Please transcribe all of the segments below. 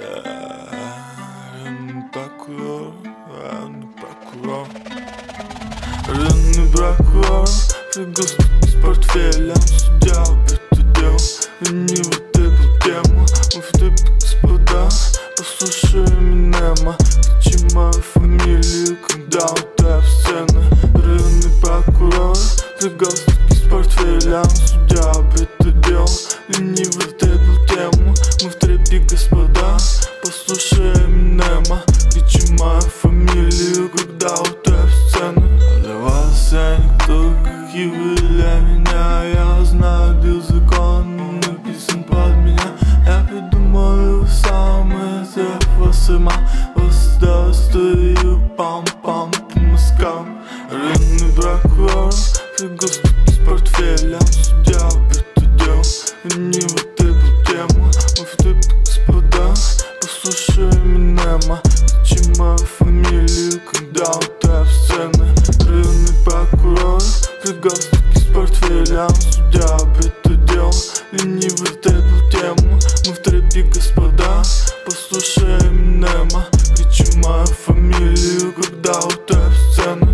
Районный прокурор, районный прокурор. Районный прокурор прыгал с портфелем, судья убит дел. Лениво тэпил тему, мы в тэпе, господа. Послушай Эминема, кричи мою фамилию, когда у тэп сцены. Районный прокурор прыгал с портфелем, судья убит дел. Лениво тэпил тему, мы в тэпе, господа. Послушай Эминема, кричи мою фамилию, когда у тэп сцены. Для вас я никто, как и вы для меня. Я знаю, бил закон, написан под меня. Я придумал его сам, это вас сама. Вас стою пам-пам по мозгам. Районный прокурор прыгал с портфелем, судья убит дел. Лениво тэпил тему, мы в тэпе, господа. Послушай Эминема, кричи мою фамилию, когда у тэп сцены. Районный прокурор прыгал с портфелем, судья убит дел. Лениво тэпил тему, мы в тэпе, господа. Послушай Эминема, кричи мою фамилию, когда у тэп сцены.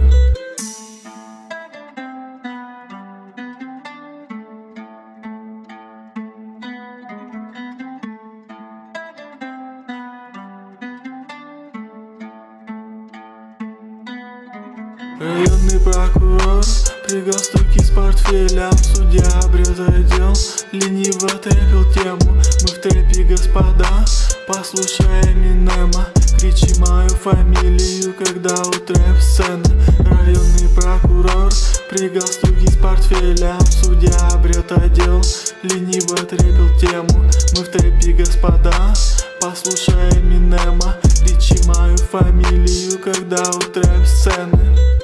Районный прокурор прыгал стуки с портфелем, судья обрезает дел. Лениво тэпил тему, мы в тэпе, господа. Послушай Эминема, кричи мою фамилию, когда у тэп сцены. Районный прокурор прыгал стуки с портфелем, судья обрезает дел. Лениво тэпил тему, мы в тэпе, господа. Послушай Эминема, кричи мою фамилию, когда у тэп сцены.